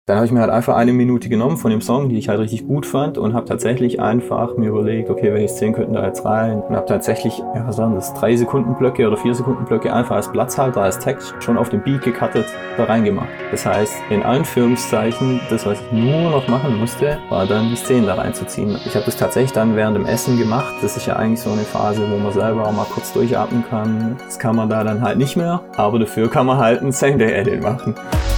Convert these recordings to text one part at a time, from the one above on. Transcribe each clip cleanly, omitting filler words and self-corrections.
Dann habe ich mir halt einfach 1 Minute genommen von dem Song, die ich halt richtig gut fand und habe tatsächlich einfach mir überlegt, okay, welche Szenen könnten da jetzt rein und habe tatsächlich, ja, was waren das, 3 Sekundenblöcke oder 4 Sekundenblöcke einfach als Platzhalter, als Text schon auf den Beat gecuttet da reingemacht. Das heißt, in Anführungszeichen, das, was ich nur noch machen musste, war dann die Szenen da reinzuziehen. Ich habe das tatsächlich dann während dem Essen gemacht. Das ist ja eigentlich so eine Phase, wo man selber auch mal kurz durchatmen kann. Das kann man da dann halt nicht mehr, aber dafür kann man halt einen Same-Day-Edit machen.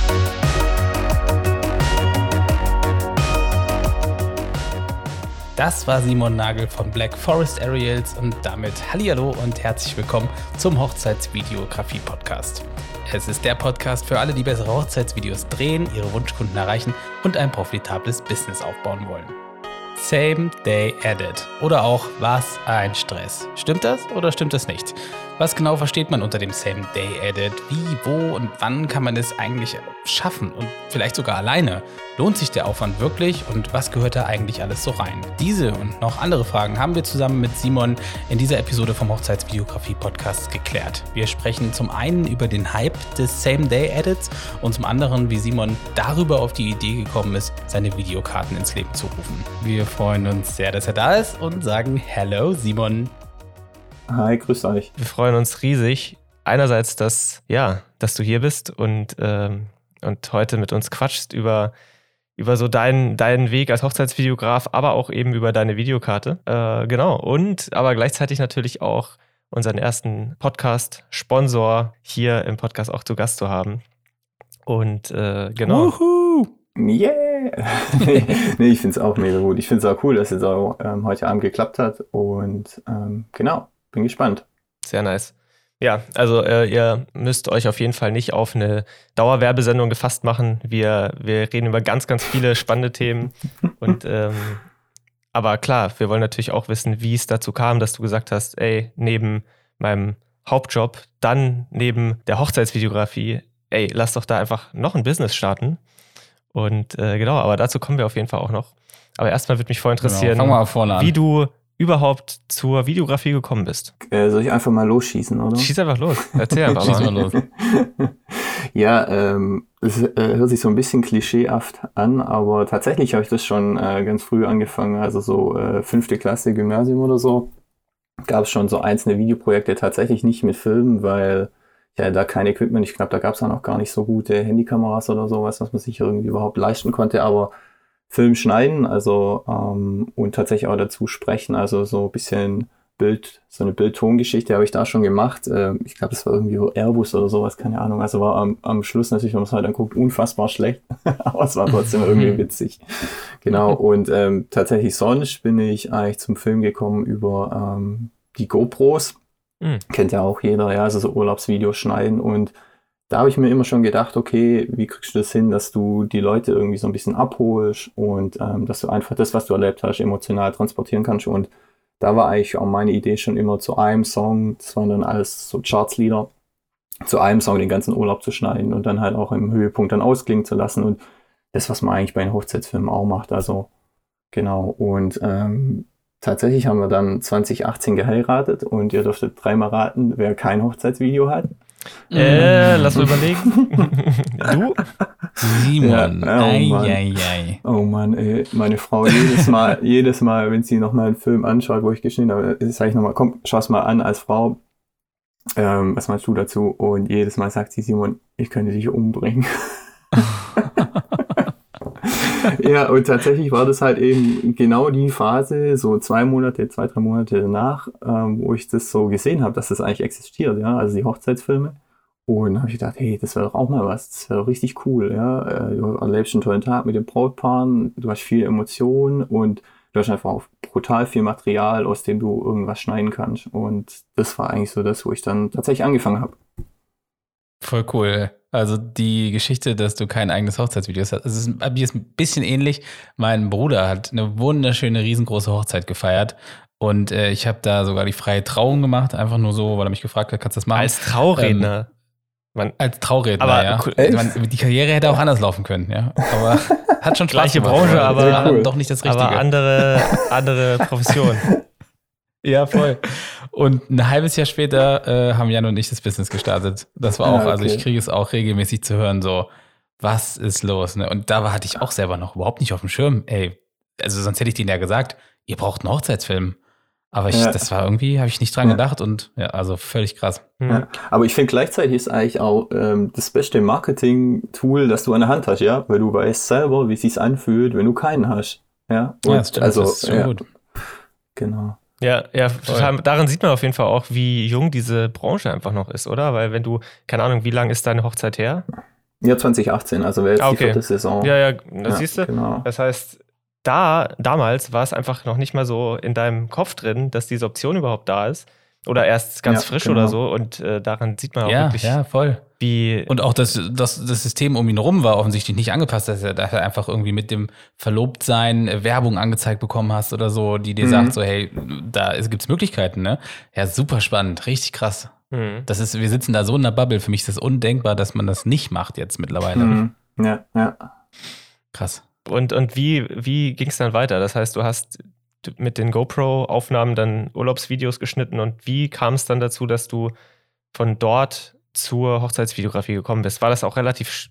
Das war Simon Nagel von Black Forest Aerials und damit hallihallo und herzlich willkommen zum Hochzeitsvideografie-Podcast. Es ist der Podcast für alle, die bessere Hochzeitsvideos drehen, ihre Wunschkunden erreichen und ein profitables Business aufbauen wollen. Same Day Edit oder auch was ein Stress. Stimmt das oder stimmt das nicht? Was genau versteht man unter dem Same Day Edit? Wie, wo und wann kann man es eigentlich schaffen und vielleicht sogar alleine? Lohnt sich der Aufwand wirklich und was gehört da eigentlich alles so rein? Diese und noch andere Fragen haben wir zusammen mit Simon in dieser Episode vom Hochzeitsvideografie-Podcast geklärt. Wir sprechen zum einen über den Hype des Same Day Edits und zum anderen, wie Simon darüber auf die Idee gekommen ist, seine Videokarten ins Leben zu rufen. Wir freuen uns sehr, dass er da ist und sagen Hello Simon. Hi, grüß euch. Wir freuen uns riesig. Einerseits, dass du hier bist und heute mit uns quatschst über so deinen Weg als Hochzeitsvideograf, aber auch eben über deine Videokarte. Genau. Und aber gleichzeitig natürlich auch unseren ersten Podcast-Sponsor hier im Podcast auch zu Gast zu haben. Und genau. Wuhu! Yeah! Nee, ich finde es auch mega gut. Ich finde es auch cool, dass es auch heute Abend geklappt hat. Und genau, bin gespannt. Sehr nice. Ja, also ihr müsst euch auf jeden Fall nicht auf eine Dauerwerbesendung gefasst machen. Wir reden über ganz, ganz viele spannende Themen. Und aber klar, wir wollen natürlich auch wissen, wie es dazu kam, dass du gesagt hast, ey, neben meinem Hauptjob, dann neben der Hochzeitsvideografie, ey, lass doch da einfach noch ein Business starten. Und genau, aber dazu kommen wir auf jeden Fall auch noch. Aber erstmal würde mich voll interessieren, Fangen wir mal vorne an. Wie du überhaupt zur Videografie gekommen bist. Soll ich einfach mal losschießen, oder? Schieß einfach los. Erzähl einfach mal. Schieß mal los. Ja, es hört sich so ein bisschen klischeehaft an, aber tatsächlich habe ich das schon ganz früh angefangen, also so 5. Klasse Gymnasium oder so, gab es schon so einzelne Videoprojekte, tatsächlich nicht mit Filmen, weil ja da kein Equipment, ich glaube, da gab es auch noch gar nicht so gute Handykameras oder sowas, was man sich irgendwie überhaupt leisten konnte, aber Film schneiden, also und tatsächlich auch dazu sprechen, also so ein bisschen so eine Bild-Ton-Geschichte habe ich da schon gemacht. Ich glaube, das war irgendwie so Airbus oder sowas, keine Ahnung. Also war am Schluss natürlich, wenn man es halt anguckt, unfassbar schlecht, aber es war trotzdem irgendwie witzig. Genau, und tatsächlich sonst bin ich eigentlich zum Film gekommen über die GoPros. Kennt ja auch jeder, ja, also so Urlaubsvideos schneiden, und da habe ich mir immer schon gedacht, okay, wie kriegst du das hin, dass du die Leute irgendwie so ein bisschen abholst und dass du einfach das, was du erlebt hast, emotional transportieren kannst. Und da war eigentlich auch meine Idee schon immer, zu einem Song, das waren dann alles so Chartslieder, zu einem Song den ganzen Urlaub zu schneiden und dann halt auch im Höhepunkt dann ausklingen zu lassen. Und das, was man eigentlich bei den Hochzeitsfilmen auch macht, also genau. Und tatsächlich haben wir dann 2018 geheiratet und ihr dürftet 3-mal raten, wer kein Hochzeitsvideo hat. Lass mal überlegen. Du? Simon. Ja, oh Mann, ey. Meine Frau jedes Mal, wenn sie nochmal einen Film anschaut, wo ich geschnitten habe, sage ich nochmal, komm, schau's mal an als Frau. Was meinst du dazu? Und jedes Mal sagt sie, Simon, ich könnte dich umbringen. Ja, und tatsächlich war das halt eben genau die Phase, so 2-3 Monate danach, wo ich das so gesehen habe, dass das eigentlich existiert, ja, also die Hochzeitsfilme. Und dann habe ich gedacht, hey, das wäre doch auch mal was, das wäre doch richtig cool, ja. Du erlebst einen tollen Tag mit den Brautpaaren, du hast viel Emotionen und du hast einfach auch brutal viel Material, aus dem du irgendwas schneiden kannst. Und das war eigentlich so das, wo ich dann tatsächlich angefangen habe. Voll cool. Also die Geschichte, dass du kein eigenes Hochzeitsvideo hast, es ist bei mir ein bisschen ähnlich. Mein Bruder hat eine wunderschöne, riesengroße Hochzeit gefeiert und ich habe da sogar die freie Trauung gemacht, einfach nur so, weil er mich gefragt hat, kannst du das machen? Als Trauredner? Als Trauredner, aber, ja. Cool. Die Karriere hätte auch anders laufen können, ja. Aber hat schon Spaß gleiche gemacht, Branche, aber cool. Doch nicht das Richtige. Aber andere Profession. Ja, voll. Und ein halbes Jahr später haben Jan und ich das Business gestartet. Das war auch, also ich kriege es auch regelmäßig zu hören, so, was ist los? Ne? Und da hatte ich auch selber noch überhaupt nicht auf dem Schirm. Ey, also sonst hätte ich denen ja gesagt, ihr braucht einen Hochzeitsfilm. Aber das war irgendwie, habe ich nicht dran gedacht und ja, also völlig krass. Ja. Aber ich finde gleichzeitig ist eigentlich auch das beste Marketing-Tool, das du an der Hand hast, ja, weil du weißt selber, wie es sich anfühlt, wenn du keinen hast. Ja, und das stimmt, das ist schon gut. Genau. Ja, total. Daran sieht man auf jeden Fall auch, wie jung diese Branche einfach noch ist, oder? Weil wenn du, keine Ahnung, wie lange ist deine Hochzeit her? Ja, 2018, also wäre jetzt die 4. Saison. Ja, das siehst du. Genau. Das heißt, damals war es einfach noch nicht mal so in deinem Kopf drin, dass diese Option überhaupt da ist. Oder erst ganz frisch oder so. Und daran sieht man auch wirklich, voll. Wie. Und auch das System um ihn rum war offensichtlich nicht angepasst, dass er einfach irgendwie mit dem Verlobtsein Werbung angezeigt bekommen hast oder so, die dir sagt, so, hey, da gibt's Möglichkeiten, ne? Ja, super spannend, richtig krass. Wir sitzen da so in der Bubble. Für mich ist das undenkbar, dass man das nicht macht jetzt mittlerweile. Ja. Krass. Und wie ging es dann weiter? Das heißt, du hast mit den GoPro-Aufnahmen dann Urlaubsvideos geschnitten und wie kam es dann dazu, dass du von dort zur Hochzeitsvideografie gekommen bist? War das auch relativ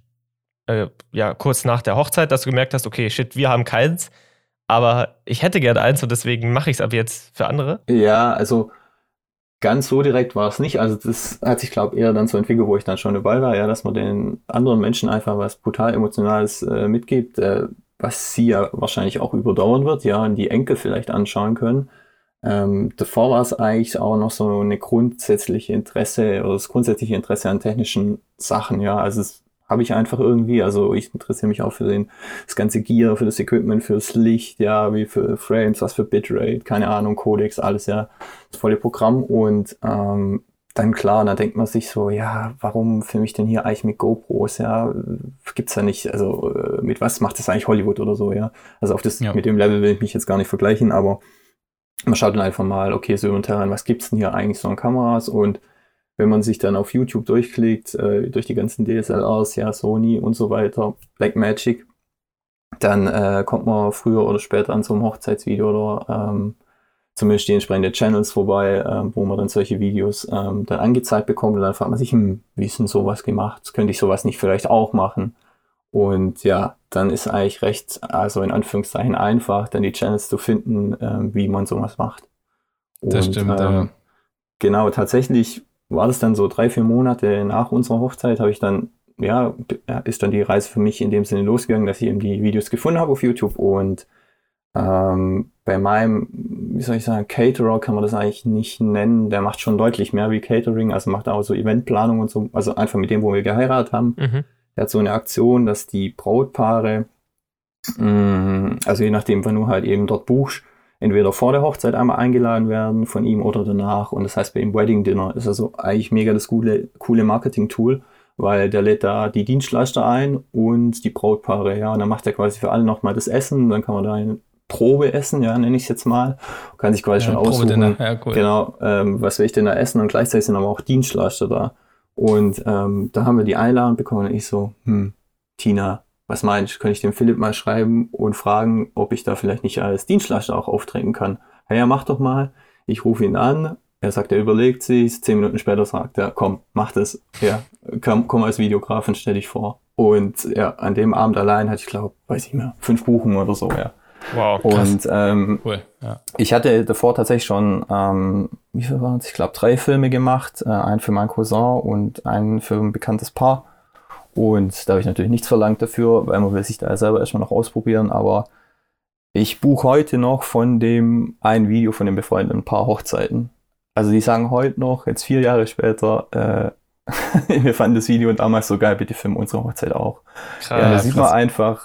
kurz nach der Hochzeit, dass du gemerkt hast, okay, shit, wir haben keins, aber ich hätte gern eins und deswegen mache ich es ab jetzt für andere? Ja, also ganz so direkt war es nicht. Also das hat sich, glaube ich, eher dann so entwickelt, wo ich dann schon dabei war, ja, dass man den anderen Menschen einfach was brutal Emotionales mitgibt, was sie ja wahrscheinlich auch überdauern wird, ja, und die Enkel vielleicht anschauen können. Davor war es eigentlich auch noch so eine grundsätzliche Interesse oder das grundsätzliche Interesse an technischen Sachen, ja, also das habe ich einfach irgendwie, also ich interessiere mich auch für das ganze Gear, für das Equipment, fürs Licht, ja, wie für Frames, was für Bitrate, keine Ahnung, Codecs, alles, ja, das volle Programm und dann klar, da denkt man sich so, ja, warum filme ich denn hier eigentlich mit GoPros, ja, gibt's ja nicht, also mit was macht das eigentlich Hollywood oder so, ja, also mit dem Level will ich mich jetzt gar nicht vergleichen, aber man schaut dann einfach mal, okay, so im Terrain, was gibt's denn hier eigentlich so an Kameras und wenn man sich dann auf YouTube durchklickt, durch die ganzen DSLRs, ja, Sony und so weiter, Blackmagic, dann kommt man früher oder später an so einem Hochzeitsvideo oder zumindest die entsprechenden Channels vorbei, wo man dann solche Videos dann angezeigt bekommt und dann fragt man sich, wie ist denn sowas gemacht? Könnte ich sowas nicht vielleicht auch machen? Und ja, dann ist eigentlich recht, also in Anführungszeichen einfach, dann die Channels zu finden, wie man sowas macht. Und, das stimmt. Genau, tatsächlich war das dann so 3-4 Monate nach unserer Hochzeit, habe ich dann, ist dann die Reise für mich in dem Sinne losgegangen, dass ich eben die Videos gefunden habe auf YouTube und bei meinem, wie soll ich sagen, Caterer kann man das eigentlich nicht nennen, der macht schon deutlich mehr wie Catering, also macht auch so Eventplanung und so, also einfach mit dem, wo wir geheiratet haben. Der hat so eine Aktion, dass die Brautpaare, also je nachdem, wann du halt eben dort buchst, entweder vor der Hochzeit einmal eingeladen werden von ihm oder danach. Und das heißt, bei ihm Wedding Dinner ist also eigentlich mega das coole Marketing-Tool, weil der lädt da die Dienstleister ein und die Brautpaare, ja. Und dann macht er quasi für alle nochmal das Essen. Dann kann man da eine Probe essen, ja, nenne ich es jetzt mal. Kann sich quasi schon aussuchen. Ja, cool. Genau, was will ich denn da essen? Und gleichzeitig sind aber auch Dienstleister da. Und da haben wir die Einladung bekommen und ich so, Tina, was meinst du, könnte ich dem Philipp mal schreiben und fragen, ob ich da vielleicht nicht als Dienstleister auch auftreten kann? Ja, mach doch mal. Ich rufe ihn an. Er sagt, er überlegt sich. 10 Minuten später sagt er, komm, mach das. Ja, komm als Videograf und stell dich vor. Und ja, an dem Abend allein hatte ich, glaube, weiß ich mehr, 5 Buchungen oder so, ja. Wow, krass. Und cool, ja. Ich hatte davor tatsächlich schon, wie viel waren es? Ich glaube 3 Filme gemacht. Einen für meinen Cousin und einen für ein bekanntes Paar. Und da habe ich natürlich nichts verlangt dafür, weil man will sich da selber erstmal noch ausprobieren. Aber ich buche heute noch von dem ein Video von dem befreundeten Paar Hochzeiten. Also die sagen heute noch, jetzt 4 Jahre später, wir fanden das Video damals so geil, bitte filmen unsere Hochzeit auch. Krass, ja, da sieht man einfach,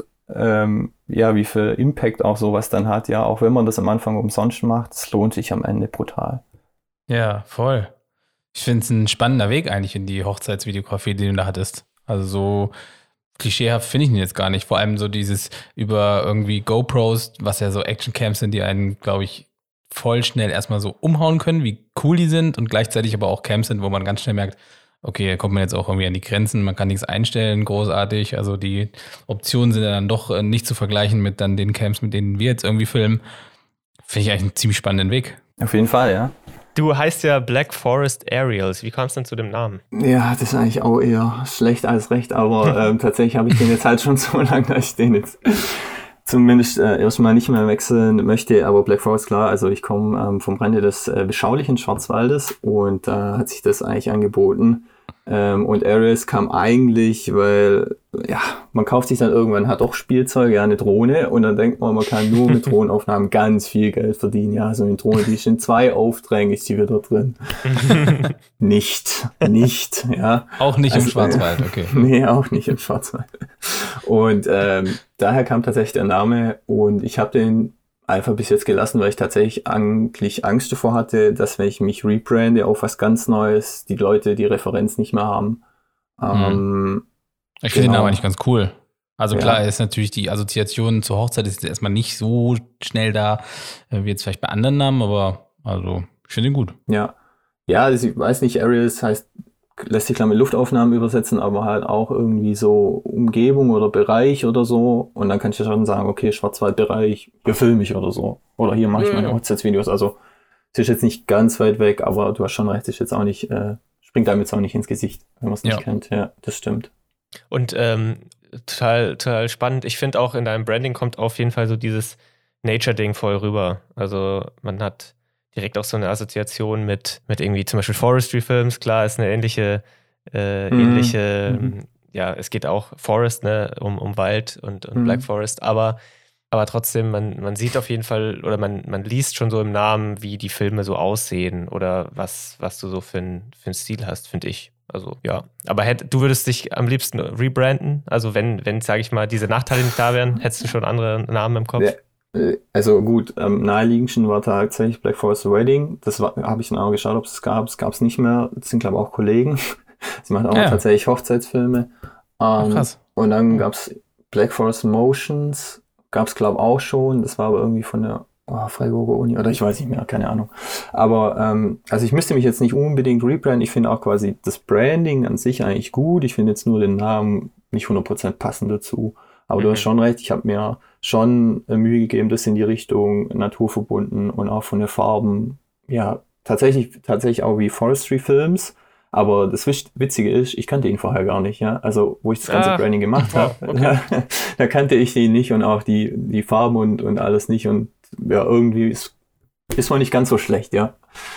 wie viel Impact auch sowas dann hat. Ja, auch wenn man das am Anfang umsonst macht, es lohnt sich am Ende brutal. Ja, voll. Ich finde es ein spannender Weg eigentlich in die Hochzeitsvideografie, die du da hattest. Also so klischeehaft finde ich ihn jetzt gar nicht. Vor allem so dieses über irgendwie GoPros, was ja so Actioncams sind, die einen, glaube ich, voll schnell erstmal so umhauen können, wie cool die sind und gleichzeitig aber auch Cams sind, wo man ganz schnell merkt, okay, da kommt man jetzt auch irgendwie an die Grenzen, man kann nichts einstellen, großartig. Also die Optionen sind ja dann doch nicht zu vergleichen mit dann den Cams, mit denen wir jetzt irgendwie filmen. Finde ich eigentlich einen ziemlich spannenden Weg. Auf jeden Fall, ja. Du heißt ja Black Forest Aerials. Wie kam es denn zu dem Namen? Ja, das ist eigentlich auch eher schlecht als recht, aber tatsächlich habe ich den jetzt halt schon so lange, dass ich den jetzt zumindest erstmal nicht mehr wechseln möchte. Aber Black Forest, klar, also ich komme vom Rande des beschaulichen Schwarzwaldes und da hat sich das eigentlich angeboten. Und Aerials kam eigentlich, weil, ja, man kauft sich dann irgendwann halt doch Spielzeug, ja, eine Drohne und dann denkt man kann nur mit Drohnenaufnahmen ganz viel Geld verdienen. Ja, so eine Drohne, die ist in 2 Aufträgen, ist die wieder drin. Nicht, ja. Auch nicht im Schwarzwald, okay. Nee, auch nicht im Schwarzwald. Und daher kam tatsächlich der Name und ich habe den einfach bis jetzt gelassen, weil ich tatsächlich eigentlich Angst davor hatte, dass wenn ich mich rebrande auf was ganz Neues, die Leute die Referenz nicht mehr haben. Ich finde den Namen eigentlich ganz cool. Also klar, ist natürlich die Assoziation zur Hochzeit ist erstmal nicht so schnell da, wie jetzt vielleicht bei anderen Namen, aber also ich finde ihn gut. Ja, also ich weiß nicht, Aerials lässt sich klar mit Luftaufnahmen übersetzen, aber halt auch irgendwie so Umgebung oder Bereich oder so. Und dann kann ich ja schon sagen, okay, Schwarzwaldbereich, hier filme ich oder so. Oder hier mache ich meine Hochzeitsvideos. Also es ist jetzt nicht ganz weit weg, aber du hast schon recht, ist jetzt auch nicht, springt einem jetzt auch nicht ins Gesicht, wenn man es nicht kennt. Ja, das stimmt. Und total spannend. Ich finde auch in deinem Branding kommt auf jeden Fall so dieses Nature-Ding voll rüber. Also man hat direkt auch so eine Assoziation mit irgendwie zum Beispiel Forestry-Films. Klar, ist eine ähnliche, ja, es geht auch Forest, ne, um Wald und Black Forest, aber trotzdem, man sieht auf jeden Fall, oder man liest schon so im Namen, wie die Filme so aussehen oder was du so für einen Stil hast, finde ich. Also, ja. Aber du würdest dich am liebsten rebranden? Also, wenn sage ich mal, diese Nachteile nicht da wären, hättest du schon andere Namen im Kopf? Ja. Also gut, naheliegendsten war tatsächlich Black Forest Wedding. Das habe ich dann auch geschaut, ob es gab. Es gab es nicht mehr. Das sind, glaube ich, auch Kollegen. Sie machen auch tatsächlich Hochzeitsfilme. Krass. Und dann gab es Black Forest Motions. Gab es, glaube ich, auch schon. Das war aber irgendwie von der Freiburger Uni. Oder ich weiß nicht mehr, keine Ahnung. Aber also ich müsste mich jetzt nicht unbedingt rebranden. Ich finde auch quasi das Branding an sich eigentlich gut. Ich finde jetzt nur den Namen nicht 100% passend dazu. Aber du hast schon recht, ich habe mir schon Mühe gegeben, das in die Richtung naturverbunden und auch von den Farben, ja, tatsächlich auch wie Forestry-Films. Aber das Witzige ist, ich kannte ihn vorher gar nicht, ja. Also, wo ich das ganze Branding gemacht habe, okay. da kannte ich ihn nicht und auch die Farben und alles nicht. Und ja, irgendwie ist man nicht ganz so schlecht, ja.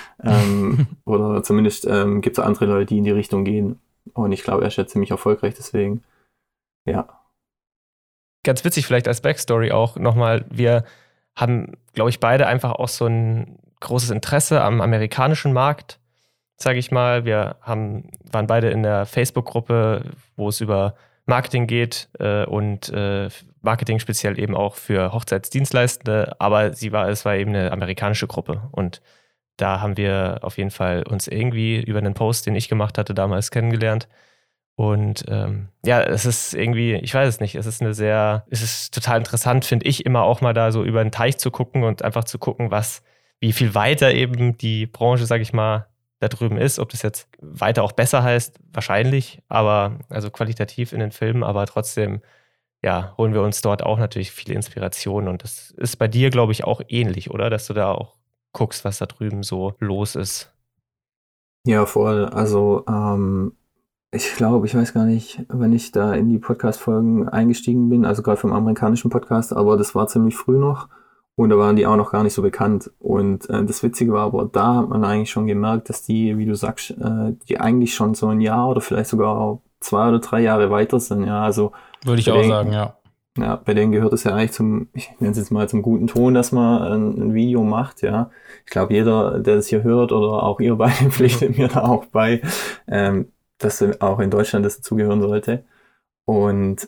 Oder zumindest gibt es andere Leute, die in die Richtung gehen. Und ich glaube, er ist ja ziemlich erfolgreich, deswegen, ja. Ganz witzig vielleicht als Backstory auch nochmal, wir haben, glaube ich, beide einfach auch so ein großes Interesse am amerikanischen Markt, sage ich mal. Wir waren beide in der Facebook-Gruppe, wo es über Marketing geht und Marketing speziell eben auch für Hochzeitsdienstleistende, aber es war eben eine amerikanische Gruppe und da haben wir auf jeden Fall uns irgendwie über einen Post, den ich gemacht hatte, damals kennengelernt. Und ja, es ist irgendwie, ich weiß es nicht, es ist total interessant, finde ich, immer auch mal da so über den Teich zu gucken und einfach zu gucken, wie viel weiter eben die Branche, sage ich mal, da drüben ist. Ob das jetzt weiter auch besser heißt, wahrscheinlich, aber also qualitativ in den Filmen, aber trotzdem, ja, holen wir uns dort auch natürlich viele Inspirationen und das ist bei dir, glaube ich, auch ähnlich, oder? Dass du da auch guckst, was da drüben so los ist. Ja, voll. Also, ich glaube, ich weiß gar nicht, wenn ich da in die Podcast-Folgen eingestiegen bin, also gerade vom amerikanischen Podcast, aber das war ziemlich früh noch und da waren die auch noch gar nicht so bekannt. Und das Witzige war aber, da hat man eigentlich schon gemerkt, dass die, wie du sagst, die eigentlich schon so ein Jahr oder vielleicht sogar 2 oder 3 Jahre weiter sind. Ja, also würde ich auch sagen, ja. Ja, bei denen gehört es ja eigentlich ich nenne es jetzt mal zum guten Ton, dass man ein Video macht, ja. Ich glaube, jeder, der das hier hört oder auch ihr beide pflichtet mir da auch bei, dass auch in Deutschland das dazugehören sollte. Und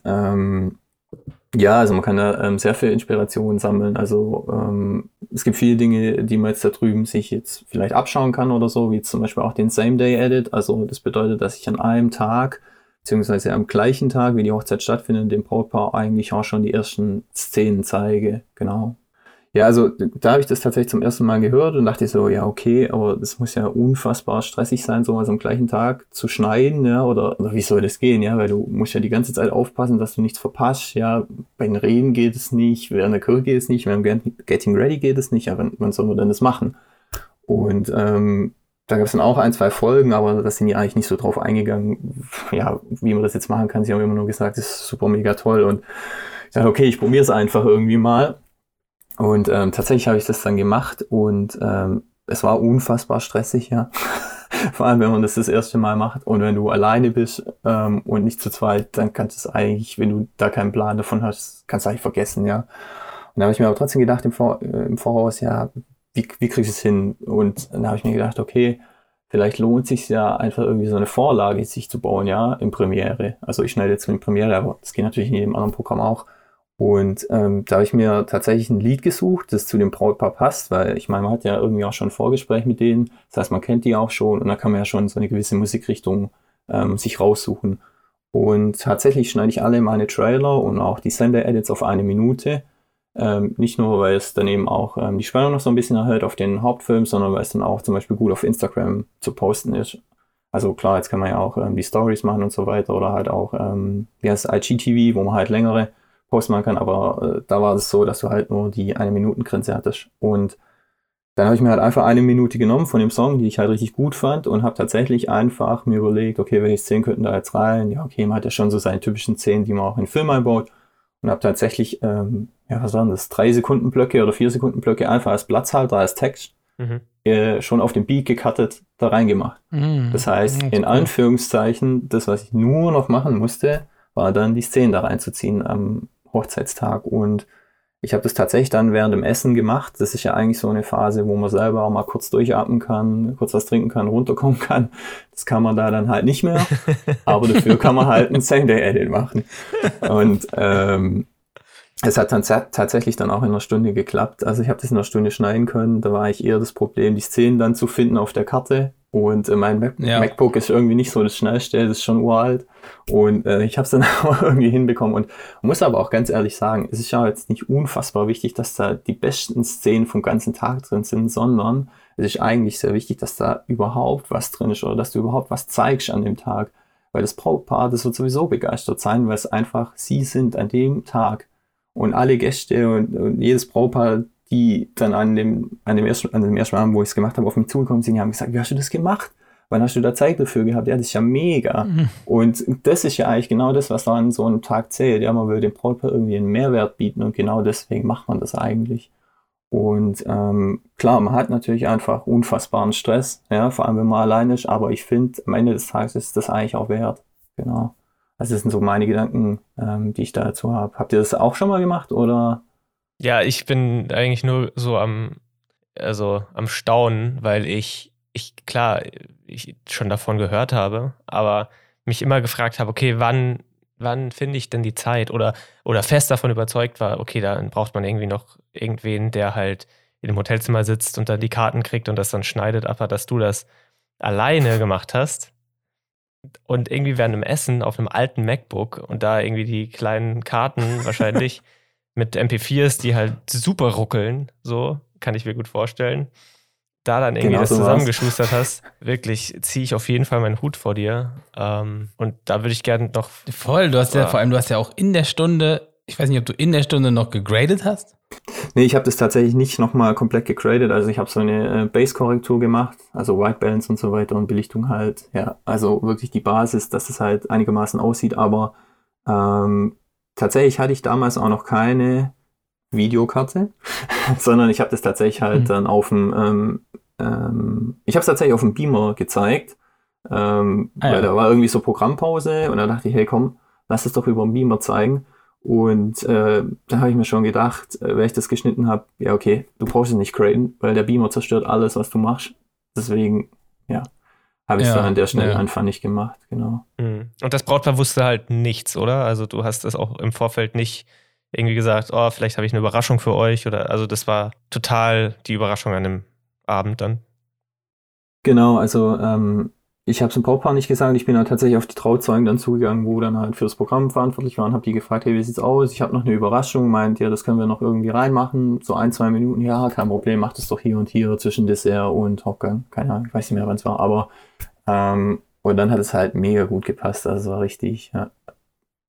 ja, also man kann da sehr viel Inspiration sammeln. Also es gibt viele Dinge, die man jetzt da drüben sich jetzt vielleicht abschauen kann oder so, wie zum Beispiel auch den Same-Day-Edit. Also das bedeutet, dass ich an einem Tag beziehungsweise am gleichen Tag, wie die Hochzeit stattfindet, dem Brautpaar eigentlich auch schon die ersten Szenen zeige. Genau. Ja, also da habe ich das tatsächlich zum ersten Mal gehört und dachte so, ja okay, aber das muss ja unfassbar stressig sein, sowas am gleichen Tag zu schneiden, ja, oder wie soll das gehen, ja, weil du musst ja die ganze Zeit aufpassen, dass du nichts verpasst, ja, bei den Reden geht es nicht, während der Kirche geht es nicht, während Getting Ready geht es nicht, ja, wann soll man denn das machen? Und da gab es dann auch 1, 2 Folgen, aber da sind die eigentlich nicht so drauf eingegangen, ja, wie man das jetzt machen kann. Sie haben immer nur gesagt, das ist super mega toll. Und ich dachte, okay, ich probiere es einfach irgendwie mal. Und tatsächlich habe ich das dann gemacht und es war unfassbar stressig, ja. Vor allem, wenn man das erste Mal macht und wenn du alleine bist und nicht zu zweit, dann kannst du es eigentlich, wenn du da keinen Plan davon hast, kannst du eigentlich vergessen, ja. Und da habe ich mir aber trotzdem gedacht im Voraus, ja, wie kriegst du es hin? Und dann habe ich mir gedacht, okay, vielleicht lohnt es sich ja einfach irgendwie so eine Vorlage sich zu bauen, ja, in Premiere. Also ich schneide jetzt in Premiere, aber das geht natürlich in jedem anderen Programm auch. Und da habe ich mir tatsächlich ein Lied gesucht, das zu dem Brautpaar passt, weil ich meine, man hat ja irgendwie auch schon ein Vorgespräch mit denen. Das heißt, man kennt die auch schon und da kann man ja schon so eine gewisse Musikrichtung sich raussuchen. Und tatsächlich schneide ich alle meine Trailer und auch die Sender-Edits auf 1 Minute. Nicht nur, weil es dann eben auch die Spannung noch so ein bisschen erhöht auf den Hauptfilm, sondern weil es dann auch zum Beispiel gut auf Instagram zu posten ist. Also klar, jetzt kann man ja auch die Stories machen und so weiter oder halt auch, wie heißt IGTV, wo man halt längere Posts machen kann, aber da war es so, dass du halt nur die 1-Minuten-Grenze hattest. Und dann habe ich mir halt einfach 1 Minute genommen von dem Song, die ich halt richtig gut fand und habe tatsächlich einfach mir überlegt, okay, welche Szenen könnten da jetzt rein? Ja, okay, man hat ja schon so seine typischen Szenen, die man auch in Film einbaut und habe tatsächlich, ja, was waren das, 3-Sekunden-Blöcke oder 4-Sekunden-Blöcke einfach als Platzhalter, als Text schon auf den Beat gecuttet, da reingemacht. Das heißt, in Anführungszeichen, das, was ich nur noch machen musste, war dann die Szenen da reinzuziehen am Hochzeitstag und ich habe das tatsächlich dann während dem Essen gemacht. Das ist ja eigentlich so eine Phase, wo man selber auch mal kurz durchatmen kann, kurz was trinken kann, runterkommen kann. Das kann man da dann halt nicht mehr. Aber dafür kann man halt einen Same-Day-Edit machen. Und es hat dann tatsächlich dann auch in 1 Stunde geklappt. Also ich habe das in 1 Stunde schneiden können. Da war ich eher das Problem, die Szenen dann zu finden auf der Karte. Und mein MacBook ist irgendwie nicht so das Schnellste, das ist schon uralt. Und ich habe es dann auch irgendwie hinbekommen. Und muss aber auch ganz ehrlich sagen, es ist ja jetzt nicht unfassbar wichtig, dass da die besten Szenen vom ganzen Tag drin sind, sondern es ist eigentlich sehr wichtig, dass da überhaupt was drin ist oder dass du überhaupt was zeigst an dem Tag. Weil das Brautpaar, das wird sowieso begeistert sein, weil es einfach sie sind an dem Tag. Und alle Gäste und jedes Brautpaar, die dann an dem ersten Abend, wo ich es gemacht habe, auf mich zugekommen sind, die haben gesagt, wie hast du das gemacht? Wann hast du da Zeit dafür gehabt? Ja, das ist ja mega. Und das ist ja eigentlich genau das, was an so einem Tag zählt. Ja, man will dem Brautpaar irgendwie einen Mehrwert bieten und genau deswegen macht man das eigentlich. Und klar, man hat natürlich einfach unfassbaren Stress, ja, vor allem wenn man allein ist, aber ich finde, am Ende des Tages ist das eigentlich auch wert. Genau. Also das sind so meine Gedanken, die ich dazu habe. Habt ihr das auch schon mal gemacht, oder? Ja, ich bin eigentlich nur so am Staunen, weil ich schon davon gehört habe, aber mich immer gefragt habe, okay, wann finde ich denn die Zeit oder fest davon überzeugt war, okay, dann braucht man irgendwie noch irgendwen, der halt in dem Hotelzimmer sitzt und dann die Karten kriegt und das dann schneidet, aber dass du das alleine gemacht hast und irgendwie während dem Essen auf einem alten MacBook und da irgendwie die kleinen Karten wahrscheinlich mit MP4s, die halt super ruckeln, so, kann ich mir gut vorstellen. Da dann irgendwie das zusammengeschustert hast, wirklich ziehe ich auf jeden Fall meinen Hut vor dir. Und da würde ich gerne noch... Voll, du hast ja auch in der Stunde, ich weiß nicht, ob du in der Stunde noch gegradet hast? Nee, ich habe das tatsächlich nicht nochmal komplett gegradet. Also ich habe so eine Base-Korrektur gemacht, also White Balance und so weiter und Belichtung halt. Ja, also wirklich die Basis, dass es halt einigermaßen aussieht. Aber tatsächlich hatte ich damals auch noch keine Videokarte, sondern ich habe das tatsächlich halt dann auf dem ich habe es tatsächlich auf dem Beamer gezeigt, weil da war irgendwie so Programmpause und da dachte ich, hey komm, lass es doch über den Beamer zeigen. Und da habe ich mir schon gedacht, wenn ich das geschnitten habe, ja okay, du brauchst es nicht graden, weil der Beamer zerstört alles, was du machst. Deswegen, ja, habe ich es dann an der Stelle einfach nicht gemacht, genau. Und das Brautpaar wusste halt nichts, oder? Also du hast das auch im Vorfeld nicht irgendwie gesagt, oh, vielleicht habe ich eine Überraschung für euch oder, also das war total die Überraschung an dem Abend dann. Genau, also ich habe es im Brautpaar nicht gesagt, ich bin dann tatsächlich auf die Trauzeugen dann zugegangen, wo dann halt für das Programm verantwortlich waren, habe die gefragt, hey, wie sieht's aus? Ich habe noch eine Überraschung, meint ihr, das können wir noch irgendwie reinmachen, so 1-2 Minuten, ja, kein Problem, macht es doch hier und hier zwischen Dessert und Hauptgang, keine Ahnung, ich weiß nicht mehr, wann es war, aber und dann hat es halt mega gut gepasst, also es war richtig, ja.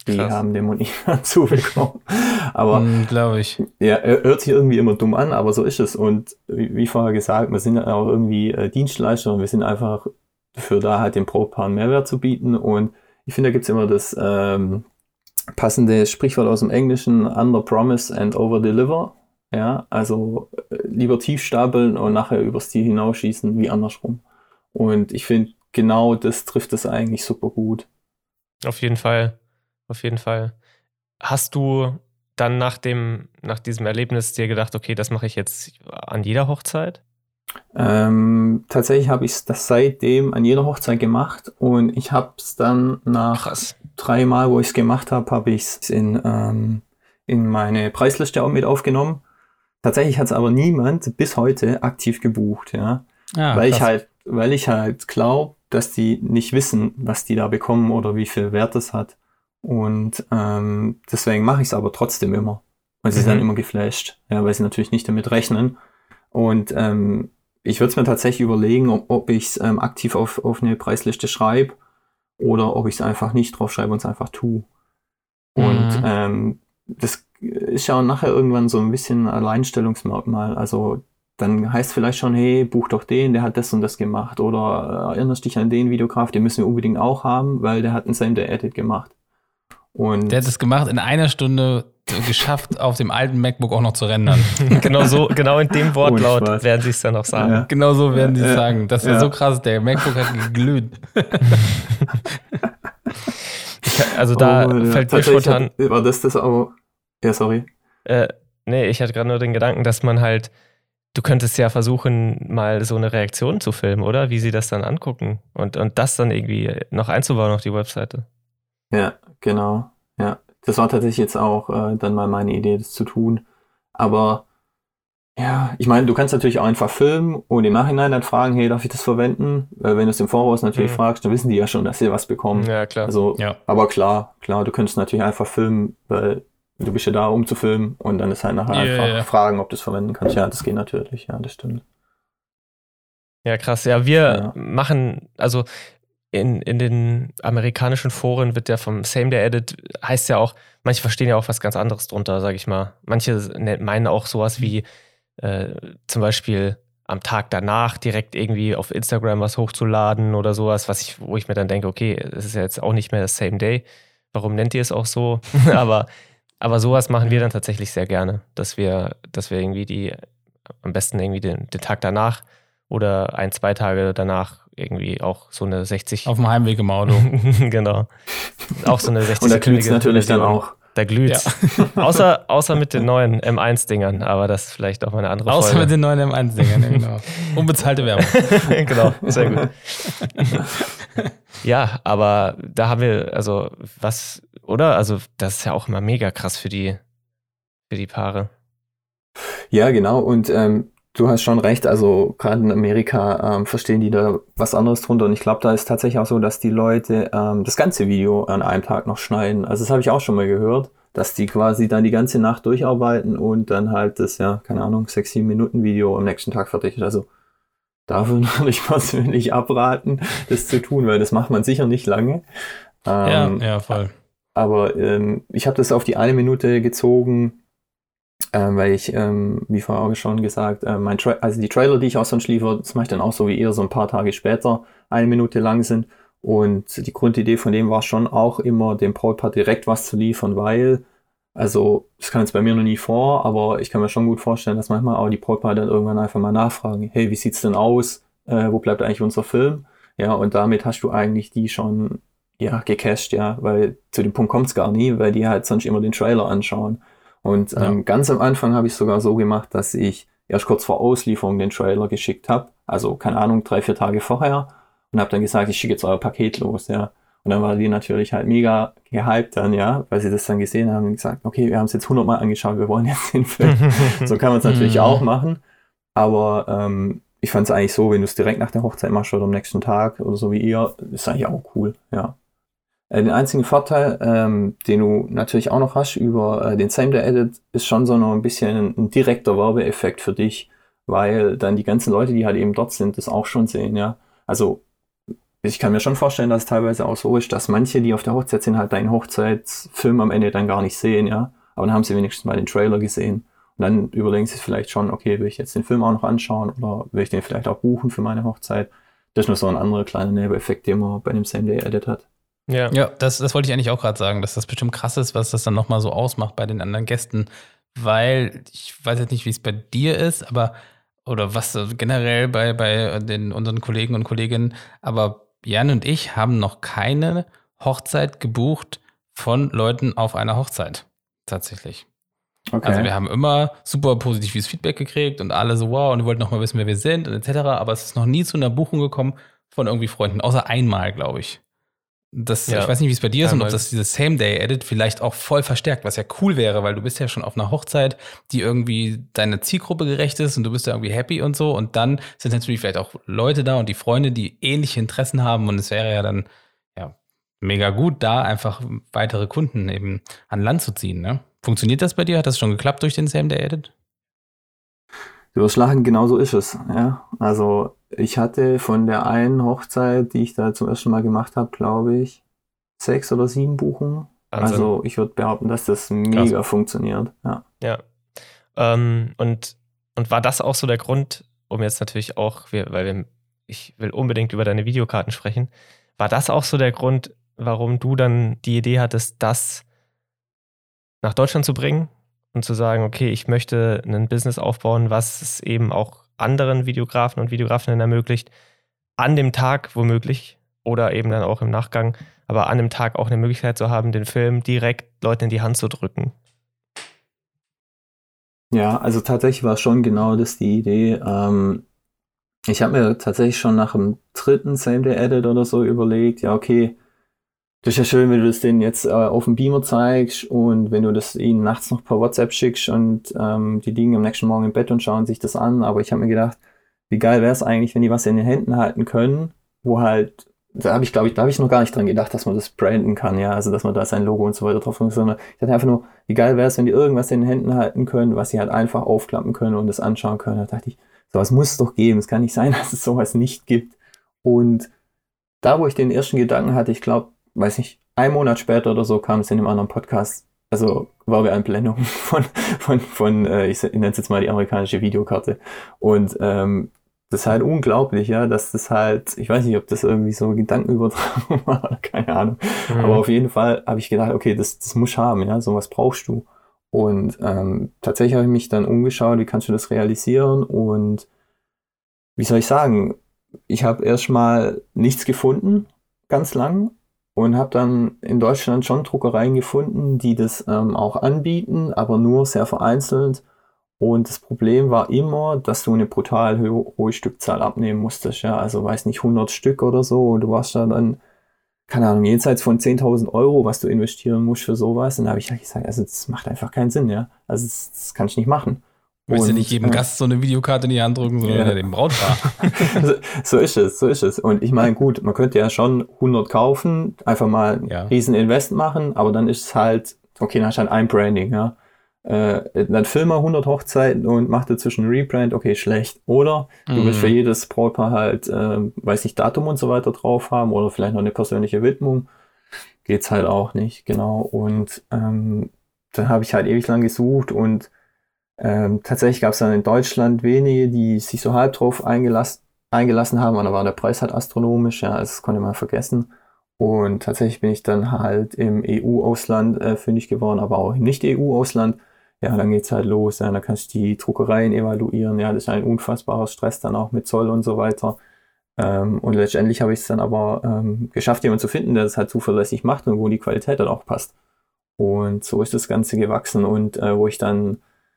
Die Krass. haben den Mund nicht zubekommen. Aber glaube ich. ja, hört sich irgendwie immer dumm an, aber so ist es. Und wie vorher gesagt, wir sind ja auch irgendwie Dienstleister und wir sind einfach dafür da, halt dem Brautpaar einen Mehrwert zu bieten. Und ich finde, da gibt es immer das passende Sprichwort aus dem Englischen: Under promise and over deliver. Ja, also lieber tief stapeln und nachher übers Ziel hinausschießen, wie andersrum. Und ich finde, genau das trifft es eigentlich super gut. Auf jeden Fall. Auf jeden Fall. Hast du dann nach diesem Erlebnis dir gedacht, okay, das mache ich jetzt an jeder Hochzeit? Tatsächlich habe ich das seitdem an jeder Hochzeit gemacht und ich habe es dann nach Krass. 3 Mal, wo ich es gemacht habe ich es in meine Preisliste auch mit aufgenommen. Tatsächlich hat es aber niemand bis heute aktiv gebucht, ja. Weil ich halt glaube, dass die nicht wissen, was die da bekommen oder wie viel Wert es hat. Und deswegen mache ich es aber trotzdem immer. Und sie sind dann immer geflasht, ja, weil sie natürlich nicht damit rechnen. Und ich würde es mir tatsächlich überlegen, ob ich es aktiv auf eine Preisliste schreibe oder ob ich es einfach nicht drauf schreibe und es einfach tue. Und das ist ja nachher irgendwann so ein bisschen ein Alleinstellungsmerkmal. Also dann heißt vielleicht schon, hey, buch doch den, der hat das und das gemacht. Oder erinnerst dich an den Videograf, den müssen wir unbedingt auch haben, weil der hat einen Same-Day-Edit gemacht. Und der hat es gemacht, in einer Stunde geschafft, auf dem alten MacBook auch noch zu rendern. Genau in dem Wortlaut werden sie es dann auch sagen. Ja. Genau so werden sie es sagen. Das war so krass, der MacBook hat geglüht. Also da fällt mir spontan... War das aber... Ja, sorry. Nee, ich hatte gerade nur den Gedanken, dass man halt... Du könntest ja versuchen, mal so eine Reaktion zu filmen, oder? Wie sie das dann angucken. Und das dann irgendwie noch einzubauen auf die Webseite. Ja, genau. Ja, das war tatsächlich jetzt auch dann mal meine Idee, das zu tun. Aber ja, ich meine, du kannst natürlich auch einfach filmen und im Nachhinein dann fragen, hey, darf ich das verwenden? Wenn du es im Voraus natürlich fragst, dann wissen die ja schon, dass sie was bekommen. Ja, klar. Also, ja. Aber klar, du könntest natürlich einfach filmen, weil du bist ja da, um zu filmen und dann ist halt nachher einfach fragen, ob du es verwenden kannst. Ja, das geht natürlich, ja, das stimmt. Ja, krass. Ja, wir machen, also in den amerikanischen Foren wird ja vom Same-Day-Edit, heißt ja auch, manche verstehen ja auch was ganz anderes drunter, sag ich mal. Manche meinen auch sowas wie zum Beispiel am Tag danach direkt irgendwie auf Instagram was hochzuladen oder sowas, wo ich mir dann denke, okay, es ist ja jetzt auch nicht mehr das Same-Day. Warum nennt ihr es auch so? aber sowas machen wir dann tatsächlich sehr gerne, dass wir irgendwie am besten irgendwie den Tag danach oder 1-2 Tage danach irgendwie auch so eine 60... Auf dem Heimweg im Auto. Genau. Auch so eine 60 Und da glüht es natürlich dann auch. Da glüht's. Ja. Außer mit den neuen M1-Dingern, aber das ist vielleicht auch mal eine andere Folge. Außer mit den neuen M1-Dingern, genau. Unbezahlte Werbung. Genau, sehr gut. Ja, aber da haben wir, also was, oder? Also das ist ja auch immer mega krass für die Paare. Ja, genau. Und du hast schon recht, also gerade in Amerika verstehen die da was anderes drunter. Und ich glaube, da ist tatsächlich auch so, dass die Leute das ganze Video an einem Tag noch schneiden. Also das habe ich auch schon mal gehört, dass die quasi dann die ganze Nacht durcharbeiten und dann halt das, 6-7 Minuten Video am nächsten Tag fertig ist. Also davon würde ich persönlich abraten, das zu tun, weil das macht man sicher nicht lange. Ja, voll. Aber ich habe das auf die 1 Minute gezogen, weil ich, wie vorher auch schon gesagt, also die Trailer, die ich auch sonst liefere, das mache ich dann auch so wie ihr, so ein paar Tage später 1 Minute lang sind. Und die Grundidee von dem war schon auch immer, dem Brautpaar direkt was zu liefern, weil, also das kam jetzt bei mir noch nie vor, aber ich kann mir schon gut vorstellen, dass manchmal auch die Brautpaare dann irgendwann einfach mal nachfragen, hey, wie sieht's denn aus? Wo bleibt eigentlich unser Film? Ja, und damit hast du eigentlich die schon, gecached, weil zu dem Punkt kommt's gar nie, weil die halt sonst immer den Trailer anschauen. Und ganz am Anfang habe ich sogar so gemacht, dass ich erst kurz vor Auslieferung den Trailer geschickt habe. Also, keine Ahnung, 3-4 Tage vorher. Und habe dann gesagt, ich schicke jetzt euer Paket los, Und dann war die natürlich halt mega gehypt dann, weil sie das dann gesehen haben und gesagt, okay, wir haben es jetzt 100 Mal angeschaut, wir wollen jetzt den Film. So kann man es natürlich auch machen. Aber ich fand es eigentlich so, wenn du es direkt nach der Hochzeit machst oder am nächsten Tag oder so wie ihr, ist eigentlich auch cool, Den einzigen Vorteil, den du natürlich auch noch hast über den Same-Day-Edit, ist schon so noch ein bisschen ein direkter Werbeeffekt für dich, weil dann die ganzen Leute, die halt eben dort sind, das auch schon sehen, Also ich kann mir schon vorstellen, dass es teilweise auch so ist, dass manche, die auf der Hochzeit sind, halt deinen Hochzeitsfilm am Ende dann gar nicht sehen, ja. Aber dann haben sie wenigstens mal den Trailer gesehen. Und dann überlegen sie sich vielleicht schon, okay, will ich jetzt den Film auch noch anschauen oder will ich den vielleicht auch buchen für meine Hochzeit? Das ist nur so ein anderer kleiner Nebeneffekt, den man bei dem Same-Day-Edit hat. Ja, das wollte ich eigentlich auch gerade sagen, dass das bestimmt krass ist, was das dann nochmal so ausmacht bei den anderen Gästen. Weil, ich weiß jetzt nicht, wie es bei dir ist, aber, oder was generell bei unseren Kollegen und Kolleginnen, aber Jan und ich haben noch keine Hochzeit gebucht von Leuten auf einer Hochzeit. Tatsächlich. Okay. Also wir haben immer super positives Feedback gekriegt und alle so, wow, und die wollten noch mal wissen, wer wir sind und etc. Aber es ist noch nie zu einer Buchung gekommen von irgendwie Freunden, außer einmal, glaube ich. Ich weiß nicht, wie es bei dir ist und ob das dieses Same-Day-Edit vielleicht auch voll verstärkt, was ja cool wäre, weil du bist ja schon auf einer Hochzeit, die irgendwie deiner Zielgruppe gerecht ist und du bist ja irgendwie happy und so. Und dann sind natürlich vielleicht auch Leute da und die Freunde, die ähnliche Interessen haben. Und es wäre ja dann mega gut, da einfach weitere Kunden eben an Land zu ziehen. Ne? Funktioniert das bei dir? Hat das schon geklappt durch den Same-Day-Edit? Du wirst lachen, genau so ist es. Ja? Also ich hatte von der einen Hochzeit, die ich da zum ersten Mal gemacht habe, glaube ich, 6 oder 7 Buchungen. Wahnsinn. Also ich würde behaupten, dass das mega funktioniert. Ja. Und war das auch so der Grund, um jetzt natürlich auch, ich will unbedingt über deine Videokarten sprechen, war das auch so der Grund, warum du dann die Idee hattest, das nach Deutschland zu bringen und zu sagen, okay, ich möchte ein Business aufbauen, was es eben auch anderen Videografen und Videografinnen ermöglicht, an dem Tag womöglich oder eben dann auch im Nachgang, aber an dem Tag auch eine Möglichkeit zu haben, den Film direkt Leuten in die Hand zu drücken. Ja, also tatsächlich war schon genau das die Idee. Ich habe mir tatsächlich schon nach dem 3. Same-Day-Edit oder so überlegt, ja okay, das ist ja schön, wenn du das denen jetzt auf dem Beamer zeigst und wenn du das ihnen nachts noch per WhatsApp schickst und die liegen am nächsten Morgen im Bett und schauen sich das an. Aber ich habe mir gedacht, wie geil wäre es eigentlich, wenn die was in den Händen halten können, wo halt, da habe ich noch gar nicht dran gedacht, dass man das branden kann, ja, also dass man da sein Logo und so weiter drauf hat, sondern ich dachte einfach nur, wie geil wäre es, wenn die irgendwas in den Händen halten können, was sie halt einfach aufklappen können und das anschauen können. Da dachte ich, sowas muss es doch geben. Es kann nicht sein, dass es sowas nicht gibt. Und da, wo ich den ersten Gedanken hatte, ich glaube, weiß nicht, 1 Monat später oder so kam es in einem anderen Podcast, also Werbeeinblendung von ich nenne es jetzt mal die amerikanische Videokarte. Und das ist halt unglaublich, ja, dass das halt, ich weiß nicht, ob das irgendwie so Gedankenübertragung war oder keine Ahnung. Aber auf jeden Fall habe ich gedacht, okay, das muss haben, ja, sowas brauchst du. Und tatsächlich habe ich mich dann umgeschaut, wie kannst du das realisieren? Und wie soll ich sagen, ich habe erstmal nichts gefunden, ganz lang. Und habe dann in Deutschland schon Druckereien gefunden, die das auch anbieten, aber nur sehr vereinzelt. Und das Problem war immer, dass du eine brutal hohe Stückzahl abnehmen musstest. Ja? Also weiß nicht, 100 Stück oder so. Und du warst da dann, keine Ahnung, jenseits von 10.000 Euro, was du investieren musst für sowas. Und da habe ich gesagt, also das macht einfach keinen Sinn. Ja? Also das kann ich nicht machen. Du willst ja nicht jedem Gast so eine Videokarte in die Hand drücken, sondern dem Brautpaar. So ist es. Und ich meine, gut, man könnte ja schon 100 kaufen, einfach mal ein riesen Invest machen, aber dann ist es halt, okay, dann hast du halt ein Branding, ja. Dann film mal 100 Hochzeiten und mach dazwischen Rebrand, okay, schlecht. Oder du willst für jedes Brautpaar halt, weiß nicht, Datum und so weiter drauf haben oder vielleicht noch eine persönliche Widmung. Geht's halt auch nicht, genau. Und dann habe ich halt ewig lang gesucht und tatsächlich gab es dann in Deutschland wenige, die sich so halb drauf eingelassen haben, und da war der Preis halt astronomisch, ja, das konnte man vergessen. Und tatsächlich bin ich dann halt im EU-Ausland fündig geworden, aber auch im Nicht-EU-Ausland. Ja, dann geht's halt los, ja, dann kannst du die Druckereien evaluieren, ja, das ist ein unfassbarer Stress dann auch mit Zoll und so weiter. Und letztendlich habe ich es dann aber geschafft, jemanden zu finden, der das halt zuverlässig macht und wo die Qualität dann auch passt. Und so ist das Ganze gewachsen und wo ich dann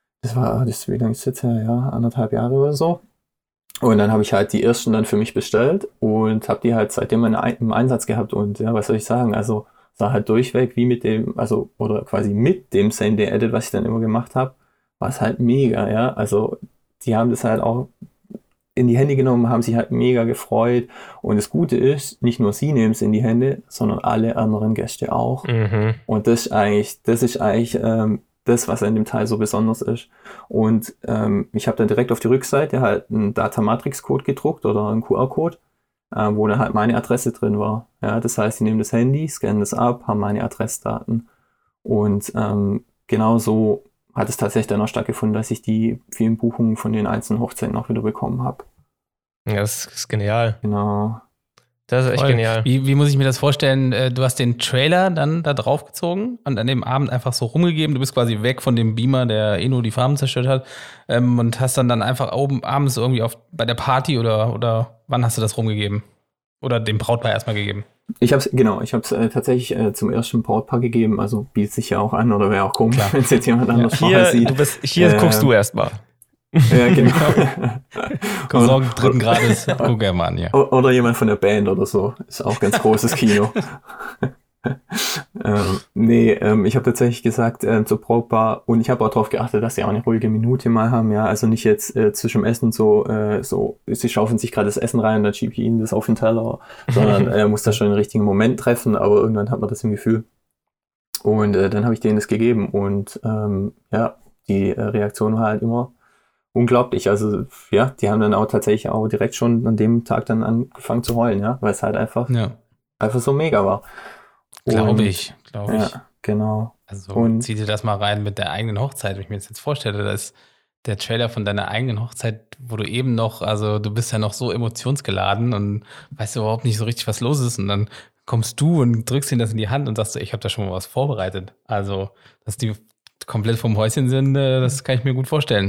wie lange ist das jetzt her? Ja, 1,5 Jahre oder so. Und dann habe ich halt die ersten dann für mich bestellt und habe die halt seitdem im Einsatz gehabt. Und ja, was soll ich sagen? Also sah halt durchweg wie mit dem, also oder quasi mit dem Same-Day-Edit, was ich dann immer gemacht habe, war es halt mega, ja. Also die haben das halt auch in die Hände genommen, haben sich halt mega gefreut. Und das Gute ist, nicht nur sie nehmen es in die Hände, sondern alle anderen Gäste auch. Und das ist eigentlich das, was an dem Teil so besonders ist. Und ich habe dann direkt auf die Rückseite halt einen Data-Matrix-Code gedruckt oder einen QR-Code. wo da halt meine Adresse drin war. Ja, das heißt, die nehmen das Handy, scannen das ab, haben meine Adressdaten. Und genau so hat es tatsächlich dann auch stattgefunden, dass ich die vielen Buchungen von den einzelnen Hochzeiten auch wieder bekommen habe. Ja, das ist genial. Genau. Das ist echt Voll. genial. Wie muss ich mir das vorstellen? Du hast den Trailer dann da draufgezogen und an dem Abend einfach so rumgegeben. Du bist quasi weg von dem Beamer, der nur die Farben zerstört hat, und hast dann einfach oben abends irgendwie bei der Party oder wann hast du das rumgegeben? Oder dem Brautpaar erstmal gegeben? Ich habe es tatsächlich zum ersten Brautpaar gegeben, also bietet sich ja auch an, oder wäre auch komisch, wenn es jetzt jemand anders vorher sieht. Guckst du erstmal. Ja, genau. Cousin dritten Grades, guck er mal an, ja. Oder jemand von der Band oder so, ist auch ganz großes Kino. Ich habe tatsächlich gesagt zur Brautpaar, und ich habe auch darauf geachtet, dass sie auch eine ruhige Minute mal haben, ja, also nicht jetzt zwischen dem Essen so, sie schaufeln sich gerade das Essen rein und dann schiebe ich ihnen das auf den Teller, sondern er muss da schon den richtigen Moment treffen, aber irgendwann hat man das im Gefühl. Und dann habe ich denen das gegeben und die Reaktion war halt immer unglaublich, also ja, die haben dann auch tatsächlich auch direkt schon an dem Tag dann angefangen zu heulen, ja, weil es halt einfach so mega war. Glaube ich. Ja, genau. Also zieh dir das mal rein mit der eigenen Hochzeit, wenn ich mir das jetzt vorstelle, das ist der Trailer von deiner eigenen Hochzeit, wo du eben noch, also du bist ja noch so emotionsgeladen und weißt überhaupt nicht so richtig, was los ist, und dann kommst du und drückst ihm das in die Hand und sagst, ich habe da schon mal was vorbereitet. Also, dass die komplett vom Häuschen sind, das kann ich mir gut vorstellen.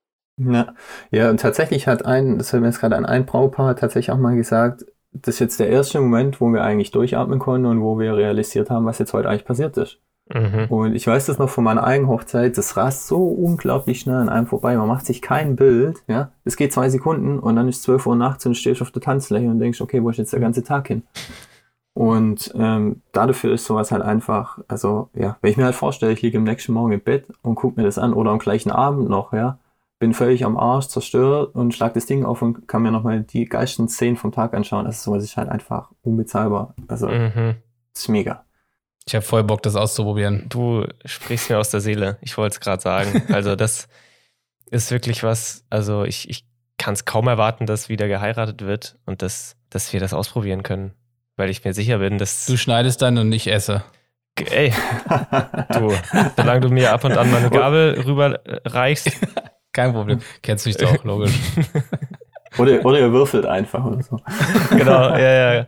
Ja, und tatsächlich das hat mir jetzt gerade ein Brautpaar tatsächlich auch mal gesagt, das ist jetzt der erste Moment, wo wir eigentlich durchatmen konnten und wo wir realisiert haben, was jetzt heute eigentlich passiert ist. Mhm. Und ich weiß das noch von meiner eigenen Hochzeit, das rast so unglaublich schnell an einem vorbei, man macht sich kein Bild, ja, es geht 2 Sekunden und dann ist 12 Uhr nachts und stehst auf der Tanzfläche und denkst, okay, wo ist jetzt der ganze Tag hin? Und dafür ist sowas halt einfach, also ja, wenn ich mir halt vorstelle, ich liege am nächsten Morgen im Bett und gucke mir das an oder am gleichen Abend noch, ja, bin völlig am Arsch, zerstört und schlag das Ding auf und kann mir nochmal die geilsten Szenen vom Tag anschauen. Also sowas ist halt einfach unbezahlbar. Also das ist mega. Ich habe voll Bock, das auszuprobieren. Du sprichst mir aus der Seele. Ich wollte es gerade sagen. Also das ist wirklich was, also ich kann es kaum erwarten, dass wieder geheiratet wird und dass wir das ausprobieren können. Weil ich mir sicher bin, dass... Du schneidest dann und ich esse. Ey, du, solange du mir ab und an mal eine Gabel rüberreichst... Kein Problem. Kennst du dich doch, logisch. Oder ihr würfelt einfach oder so. Genau, ja.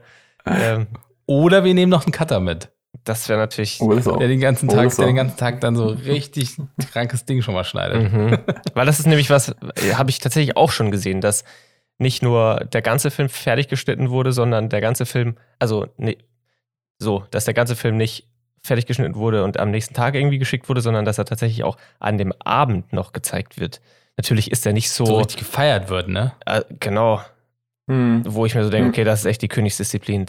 Oder wir nehmen noch einen Cutter mit. Das wäre natürlich... Der den ganzen Tag dann so richtig krankes Ding schon mal schneidet. Mhm. Weil das ist nämlich was, habe ich tatsächlich auch schon gesehen, dass nicht nur der ganze Film fertig geschnitten wurde, sondern der ganze Film, dass der ganze Film nicht fertig geschnitten wurde und am nächsten Tag irgendwie geschickt wurde, sondern dass er tatsächlich auch an dem Abend noch gezeigt wird. Natürlich ist er nicht so richtig gefeiert wird, ne? Genau. Wo ich mir so denke, okay, das ist echt die Königsdisziplin.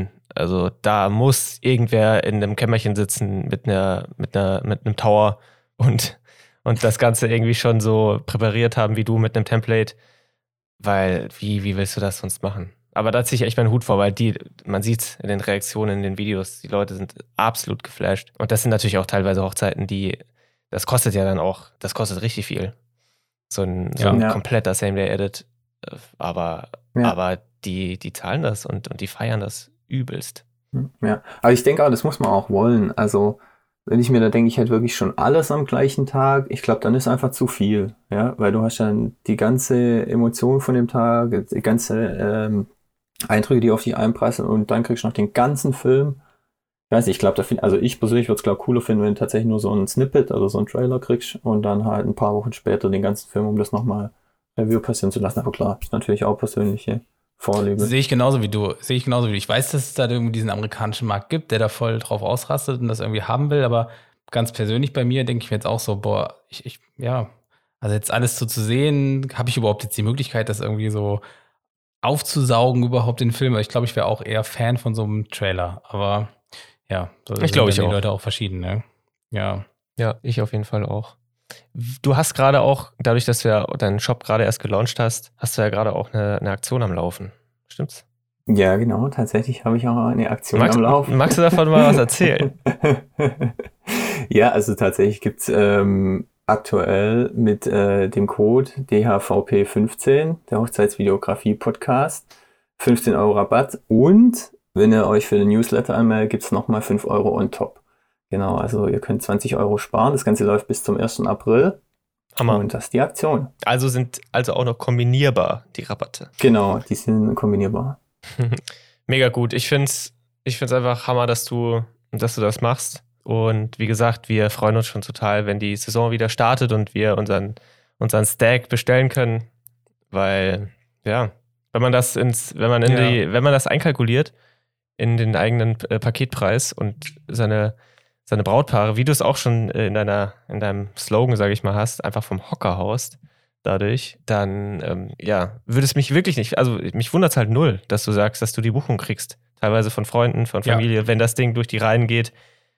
Da muss irgendwer in einem Kämmerchen sitzen mit einem Tower und das Ganze irgendwie schon so präpariert haben wie du mit einem Template. Weil, wie willst du das sonst machen? Aber da ziehe ich echt meinen Hut vor, weil man sieht es in den Reaktionen, in den Videos, die Leute sind absolut geflasht. Und das sind natürlich auch teilweise Hochzeiten, das kostet ja dann auch, das kostet richtig viel. So ein kompletter Same-Day-Edit. Aber die zahlen das und die feiern das übelst. Ja, aber ich denke auch, das muss man auch wollen. Also, wenn ich mir da denke, ich hätte wirklich schon alles am gleichen Tag, ich glaube, dann ist einfach zu viel. Ja, weil du hast dann die ganze Emotion von dem Tag, die ganze Eindrücke, die auf dich einprasseln und dann kriegst du noch den ganzen Film. Ich weiß nicht, ich glaube, ich persönlich würde es cooler finden, wenn du tatsächlich nur so ein Snippet oder so einen Trailer kriegst und dann halt ein paar Wochen später den ganzen Film, um das nochmal Review passieren zu lassen. Aber klar, ist natürlich auch persönliche Vorliebe. Sehe ich genauso wie du. Ich weiß, dass es da irgendwie diesen amerikanischen Markt gibt, der da voll drauf ausrastet und das irgendwie haben will, aber ganz persönlich bei mir denke ich mir jetzt auch so, also jetzt alles so zu sehen, habe ich überhaupt jetzt die Möglichkeit, das irgendwie so aufzusaugen überhaupt den Film? Ich glaube, ich wäre auch eher Fan von so einem Trailer, aber ja, ich glaube, die Leute auch verschieden, ne? Ja. Ja, ich auf jeden Fall auch. Du hast gerade auch, dadurch, dass du deinen Shop gerade erst gelauncht hast, hast du ja gerade auch eine Aktion am Laufen. Stimmt's? Ja, genau. Tatsächlich habe ich auch eine Aktion am Laufen. Magst du davon mal was erzählen? Ja, also tatsächlich gibt es aktuell mit dem Code DHVP15, der Hochzeitsvideografie-Podcast, 15 € Rabatt und wenn ihr euch für den Newsletter anmeldet, gibt es nochmal 5 € on top. Genau, also ihr könnt 20 € sparen. Das Ganze läuft bis zum 1. April. Hammer. Und das ist die Aktion. Also sind auch noch kombinierbar, die Rabatte. Genau, die sind kombinierbar. Mega gut. Ich find's einfach Hammer, dass du das machst. Und wie gesagt, wir freuen uns schon total, wenn die Saison wieder startet und wir unseren Stack bestellen können. Weil, ja, wenn man das wenn man das einkalkuliert in den eigenen Paketpreis und seine Brautpaare, wie du es auch schon in deinem Slogan, sage ich mal, hast, einfach vom Hocker haust dadurch, dann würde es mich wirklich nicht, also mich wundert es halt null, dass du sagst, dass du die Buchung kriegst. Teilweise von Freunden, von Familie, wenn das Ding durch die Reihen geht,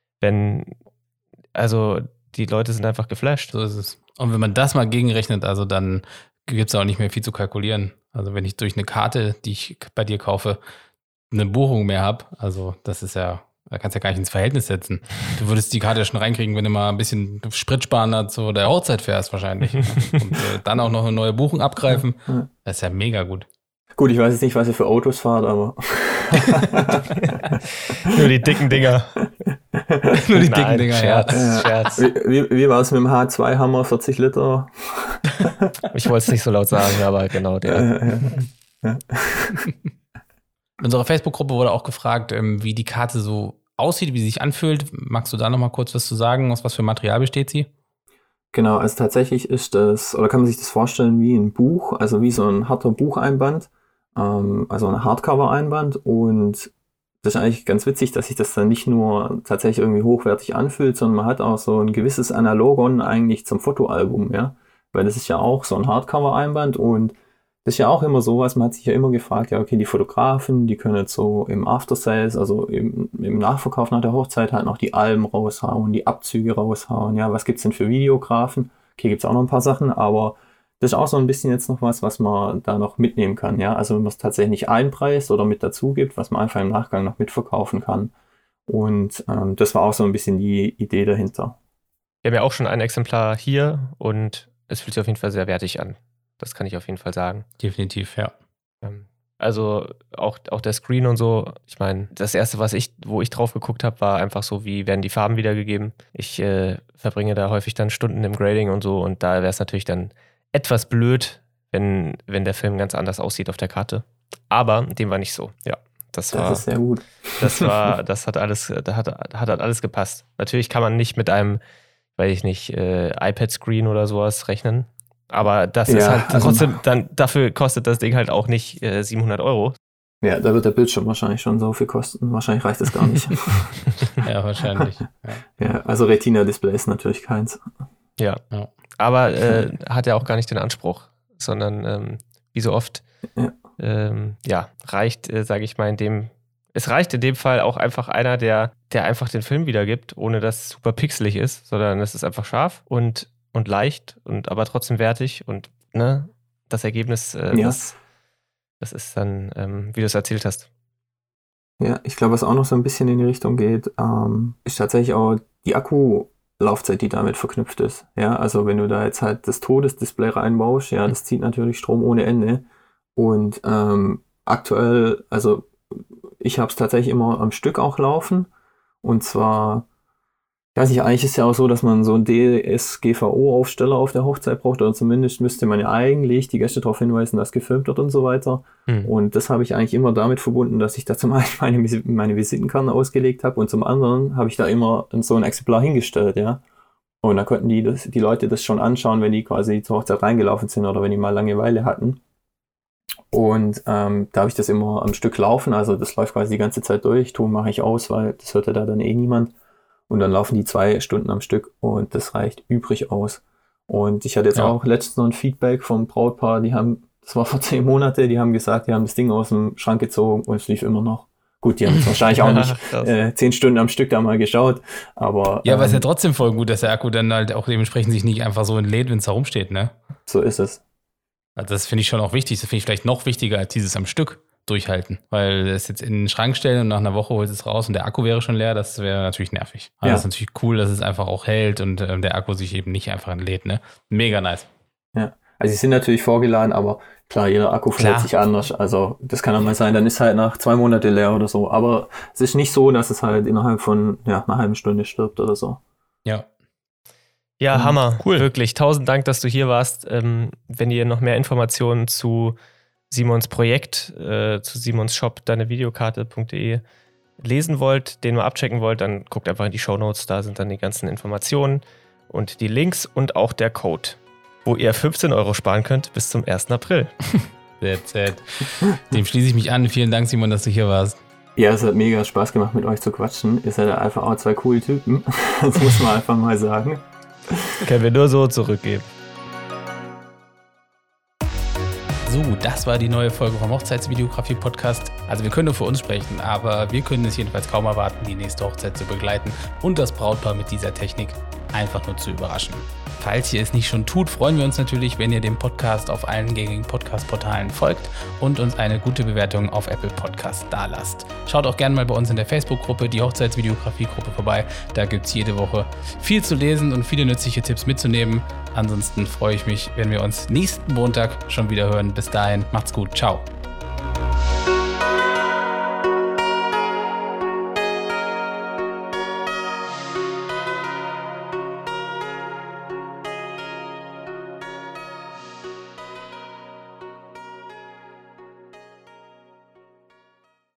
die Leute sind einfach geflasht. So ist es. Und wenn man das mal gegenrechnet, also dann gibt es auch nicht mehr viel zu kalkulieren. Also wenn ich durch eine Karte, die ich bei dir kaufe, eine Buchung mehr habe, also das ist ja, da kannst du ja gar nicht ins Verhältnis setzen. Du würdest die Karte schon reinkriegen, wenn du mal ein bisschen Sprit sparen zu der Hochzeit fährst wahrscheinlich. Und dann auch noch eine neue Buchung abgreifen. Das ist ja mega gut. Gut, ich weiß jetzt nicht, was ihr für Autos fahrt, aber... Nur die dicken Dinger. Nur die dicken Dinger, Scherz. Wie war es mit dem H2 Hammer, 40 Liter? Ich wollte es nicht so laut sagen, aber genau der. In unserer Facebook-Gruppe wurde auch gefragt, wie die Karte so aussieht, wie sie sich anfühlt. Magst du da noch mal kurz was zu sagen? Aus was für Material besteht sie? Genau, also tatsächlich ist das, oder kann man sich das vorstellen wie ein Buch, also wie so ein harter Bucheinband, also ein Hardcover-Einband, und das ist eigentlich ganz witzig, dass sich das dann nicht nur tatsächlich irgendwie hochwertig anfühlt, sondern man hat auch so ein gewisses Analogon eigentlich zum Fotoalbum, ja, weil das ist ja auch so ein Hardcover-Einband und das ist ja auch immer sowas, man hat sich ja immer gefragt, ja okay, die Fotografen, die können jetzt so im After-Sales, also im Nachverkauf nach der Hochzeit halt noch die Alben raushauen, die Abzüge raushauen, ja, was gibt's denn für Videografen? Okay, gibt's auch noch ein paar Sachen, aber das ist auch so ein bisschen jetzt noch was man da noch mitnehmen kann, ja, also wenn man es tatsächlich nicht einpreist oder mit dazu gibt, was man einfach im Nachgang noch mitverkaufen kann, und das war auch so ein bisschen die Idee dahinter. Wir haben ja auch schon ein Exemplar hier und es fühlt sich auf jeden Fall sehr wertig an. Das kann ich auf jeden Fall sagen. Definitiv, ja. Also auch der Screen und so. Ich meine, das erste, wo ich drauf geguckt habe, war einfach so, wie werden die Farben wiedergegeben. Ich verbringe da häufig dann Stunden im Grading und so, und da wäre es natürlich dann etwas blöd, wenn der Film ganz anders aussieht auf der Karte. Aber dem war nicht so. Ja, das ist sehr gut. Das hat alles gepasst. Natürlich kann man nicht mit einem, weiß ich nicht, iPad-Screen oder sowas rechnen. Aber das ist halt trotzdem, dann dafür kostet das Ding halt auch nicht 700 €. Ja, da wird der Bildschirm wahrscheinlich schon so viel kosten. Wahrscheinlich reicht das gar nicht. Ja, wahrscheinlich. Ja, also Retina-Display ist natürlich keins. Ja. Aber hat ja auch gar nicht den Anspruch, sondern wie so oft, reicht, sage ich mal, es reicht in dem Fall auch einfach einer, der einfach den Film wiedergibt, ohne dass es super pixelig ist, sondern es ist einfach scharf und leicht, aber trotzdem wertig, und ne, das Ergebnis, das ist dann, wie du es erzählt hast. Ja, ich glaube, was auch noch so ein bisschen in die Richtung geht, ist tatsächlich auch die Akkulaufzeit, die damit verknüpft ist. Ja, also wenn du da jetzt halt das Todesdisplay reinbaust, ja, das zieht natürlich Strom ohne Ende, und aktuell, also ich habe es tatsächlich immer am Stück auch laufen, und zwar, ich weiß nicht, eigentlich ist ja auch so, dass man so einen DSGVO-Aufsteller auf der Hochzeit braucht, oder zumindest müsste man ja eigentlich die Gäste darauf hinweisen, dass gefilmt wird und so weiter. Und das habe ich eigentlich immer damit verbunden, dass ich da zum einen meine Visitenkarte ausgelegt habe, und zum anderen habe ich da immer so ein Exemplar hingestellt, ja. Und da konnten die Leute das schon anschauen, wenn die quasi zur Hochzeit reingelaufen sind oder wenn die mal Langeweile hatten. Und da habe ich das immer am Stück laufen, also das läuft quasi die ganze Zeit durch, Ton mache ich aus, weil das hört ja da dann eh niemand. Und dann laufen die 2 Stunden am Stück, und das reicht übrig aus. Und ich hatte jetzt auch letztens noch ein Feedback vom Brautpaar, das war vor 10 Monaten, die haben gesagt, die haben das Ding aus dem Schrank gezogen und es lief immer noch. Gut, die haben es wahrscheinlich auch nicht 10 Stunden am Stück da mal geschaut, aber... Ja, aber es ist ja trotzdem voll gut, dass der Akku dann halt auch dementsprechend sich nicht einfach so entlädt, wenn es da rumsteht, ne? So ist es. Also das finde ich schon auch wichtig, das finde ich vielleicht noch wichtiger als dieses am Stück durchhalten, weil das jetzt in den Schrank stellen und nach einer Woche holt es raus und der Akku wäre schon leer, das wäre natürlich nervig. Aber das ist natürlich cool, dass es einfach auch hält und der Akku sich eben nicht einfach entlädt, ne? Mega nice. Ja, Also sie sind natürlich vorgeladen, aber klar, jeder Akku verhält sich anders. Also das kann auch mal sein, dann ist halt nach 2 Monaten leer oder so. Aber es ist nicht so, dass es halt innerhalb von einer halben Stunde stirbt oder so. Ja. Ja, Hammer. Cool. Wirklich. 1000 Dank, dass du hier warst. Wenn ihr noch mehr Informationen zu Simons Projekt, zu Simons Shop, deinevideokarte.de lesen wollt, den mal abchecken wollt, dann guckt einfach in die Shownotes. Da sind dann die ganzen Informationen und die Links und auch der Code, wo ihr 15 € sparen könnt bis zum 1. April. That's it. Dem schließe ich mich an. Vielen Dank, Simon, dass du hier warst. Ja, es hat mega Spaß gemacht, mit euch zu quatschen. Ihr seid ja einfach auch 2 coole Typen. Das muss man einfach mal sagen. Können wir nur so zurückgeben. So, das war die neue Folge vom Hochzeitsvideografie-Podcast. Also wir können nur für uns sprechen, aber wir können es jedenfalls kaum erwarten, die nächste Hochzeit zu begleiten und das Brautpaar mit dieser Technik einfach nur zu überraschen. Falls ihr es nicht schon tut, freuen wir uns natürlich, wenn ihr dem Podcast auf allen gängigen Podcast-Portalen folgt und uns eine gute Bewertung auf Apple Podcasts dalasst. Schaut auch gerne mal bei uns in der Facebook-Gruppe, die Hochzeitsvideografie-Gruppe, vorbei. Da gibt es jede Woche viel zu lesen und viele nützliche Tipps mitzunehmen. Ansonsten freue ich mich, wenn wir uns nächsten Montag schon wieder hören. Bis dahin, macht's gut. Ciao.